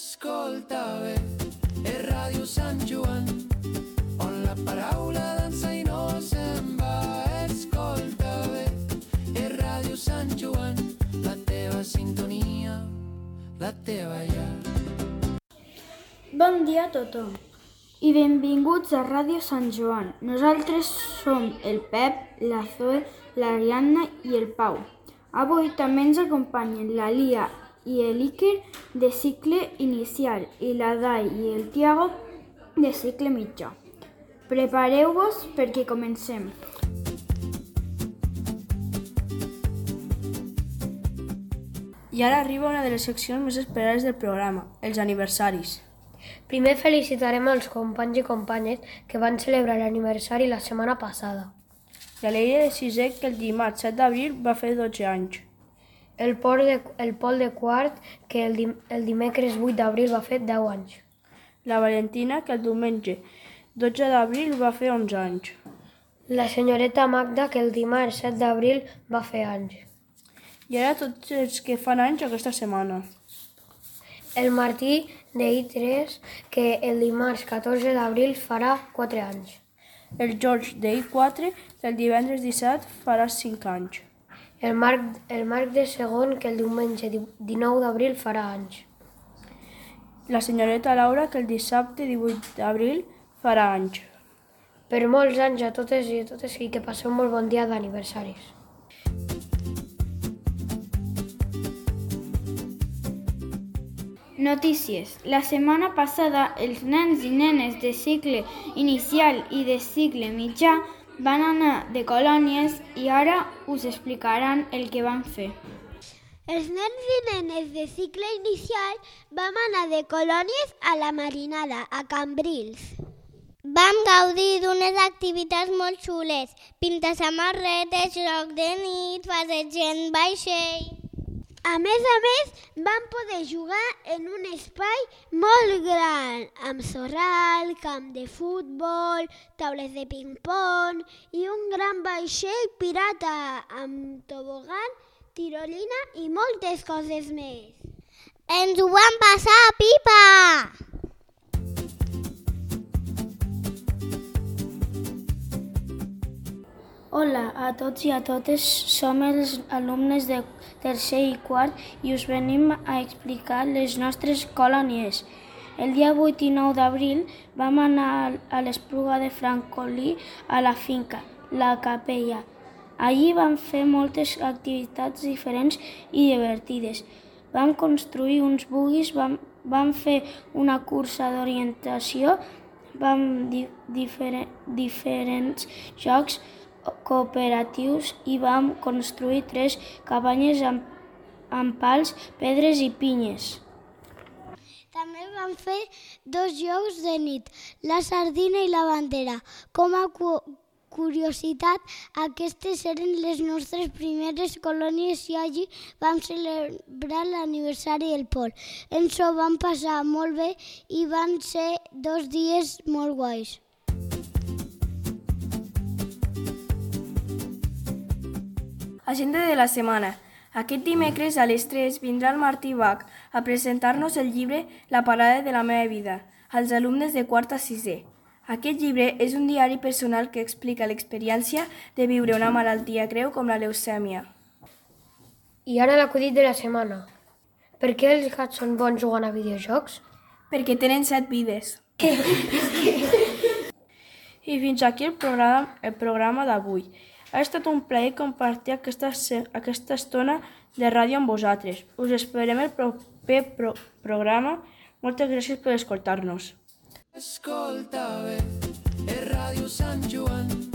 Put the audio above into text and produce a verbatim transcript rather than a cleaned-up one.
Escolta bé, és Ràdio Sant Joan, on la paraula dansa i no se'n va. Escolta bé, és Ràdio Sant Joan, la teva sintonia, la teva llar. Bon dia a tothom i benvinguts a Ràdio Sant Joan. Nosaltres som el Pep, la Zoe, l'Ariadna i el Pau. Avui també ens acompanyen la Lia i l'Iker de cicle inicial i la Dai i el Tiago de cicle mitjà. Prepareu-vos perquè comencem. I ara arriba una de les seccions més esperades del programa, els aniversaris. Primer felicitarem els companys i companyes que van celebrar l'aniversari la setmana passada. La Leire de sisè, que el dimarts set d'abril va fer dotze anys. El Pol de, el Pol de quart, que el, dim, el dimecres vuit d'abril va fer deu anys. La Valentina, que el diumenge dotze d'abril va fer onze anys. La senyoreta Magda, que el dimarts set d'abril va fer anys. I ara tots els que fan anys aquesta setmana. El Martí, de i tres, que el dimarts catorze d'abril farà quatre anys. El George, de i quatre, que el divendres disset farà cinc anys. El Marc, el Marc de segon, que el diumenge dinou d'abril farà anys. La senyoreta Laura, que el dissabte divuit d'abril farà anys. Per molts anys a totes i a totes i que passeu un molt bon dia d'aniversaris. Notícies. La setmana passada, els nens i nenes de cicle inicial i de cicle mitjà van anar de colònies i ara us explicaran el que van fer. Els nens i nenes de cicle inicial vam anar de colònies a la Marinada, a Cambrils. Vam gaudir d'unes activitats molt xules, pintar samarretes, joc de nit, passeig en vaixell. A més a més, vam poder jugar en un espai molt gran, amb sorral, camp de futbol, taules de ping-pong i un gran vaixell pirata amb tobogan, tirolina i moltes coses més. Ens ho vam passar a pipa! Hola a tots i a totes, som els alumnes de tercer i quart i us venim a explicar les nostres colònies. El dia vuit i nou d'abril vam anar a l'Espluga de Francolí a la finca, la Capella. Allí vam fer moltes activitats diferents i divertides. Vam construir uns buggies, vam, vam fer una cursa d'orientació, vam di, diferent, diferents jocs cooperatius i vam construir tres cabanyes amb, amb pals, pedres i pinyes. També vam fer dos jocs de nit, la sardina i la bandera. Com a cu curiositat, aquestes eren les nostres primeres colònies i allí vam celebrar l'aniversari del Pol. Ens ho vam passar molt bé i van ser dos dies molt guais. Agenda de la setmana. Aquest dimecres a les tres vindrà el Martí Bach a presentar-nos el llibre La parada de la meva vida, als alumnes de quart a sisè. Aquest llibre és un diari personal que explica l'experiència de viure una malaltia greu com la leucèmia. I ara l'acudit de la setmana. Per què els gats són bons jugant a videojocs? Perquè tenen set vides. I fins aquí el programa, el programa d'avui. Ha estat un plaer compartir aquesta, aquesta estona de ràdio amb vosaltres. Us esperem el proper pro programa. Moltes gràcies per escoltar-nos. Escolta bé, és Ràdio Sant Joan.